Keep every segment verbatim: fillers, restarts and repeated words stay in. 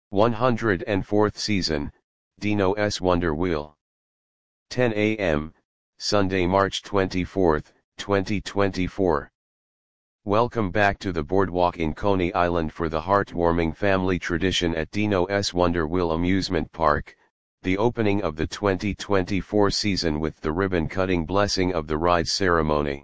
one hundred fourth Season, Dino's Wonder Wheel. ten A M, Sunday, March twenty-fourth, twenty twenty-four. Welcome back to the boardwalk in Coney Island for the heartwarming family tradition at Dino's Wonder Wheel Amusement Park, the opening of the twenty twenty-four season with the ribbon-cutting blessing of the ride ceremony.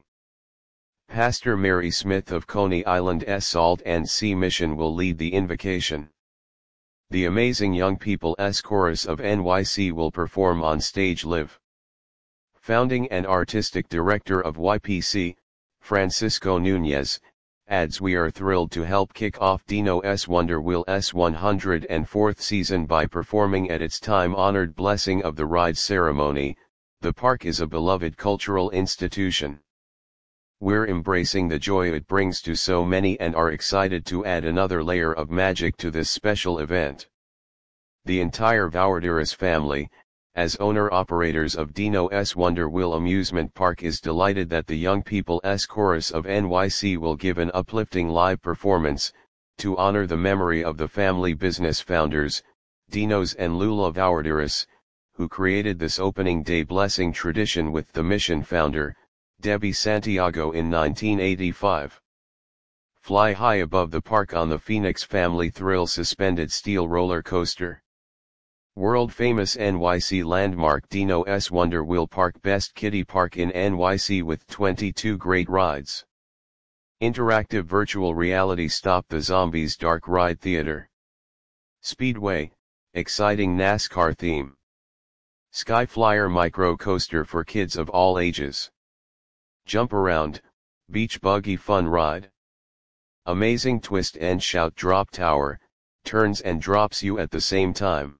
Pastor Mary Smith of Coney Island's Salt and Sea Mission will lead the invocation. The Amazing Young People's Chorus of N Y C will perform on stage live. Founding and Artistic Director of Y P C, Francisco Nunez, adds, "We are thrilled to help kick off Dino's Wonder Wheel's one hundred fourth season by performing at its time-honored blessing of the ride ceremony. The park is a beloved cultural institution. We're embracing the joy it brings to so many and are excited to add another layer of magic to this special event." The entire Vourderis family, as owner-operators of Dino's Wonder Wheel Amusement Park, is delighted that the Young People's Chorus of N Y C will give an uplifting live performance, to honor the memory of the family business founders, Dinos and Lula Vourderis, who created this opening day blessing tradition with the mission founder, Debbie Santiago, in nineteen eighty-five. Fly high above the park on the Phoenix Family Thrill suspended steel roller coaster. World-famous N Y C landmark Dino's Wonder Wheel Park, best kiddie park in N Y C with twenty-two great rides. Interactive virtual reality Stop the Zombies dark ride theater. Speedway, exciting NASCAR theme. Skyflyer micro coaster for kids of all ages. Jump around, beach buggy fun ride. Amazing twist and shout drop tower, turns and drops you at the same time.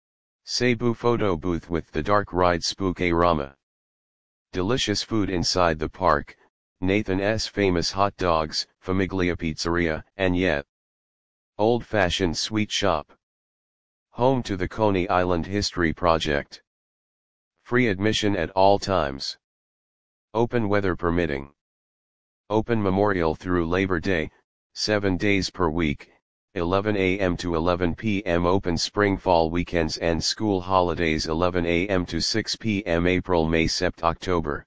Cebu photo booth with the dark ride Spookerama. Delicious food inside the park, Nathan's famous hot dogs, Famiglia Pizzeria, and yet old-fashioned sweet shop. Home to the Coney Island History Project. Free admission at all times. Open weather permitting. Open Memorial through Labor Day, seven days per week, eleven A M to eleven P M Open spring fall weekends and school holidays eleven A M to six P M April May Sept October.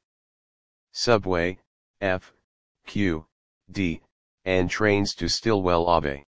Subway, F, Q, D, and trains to Stillwell Ave.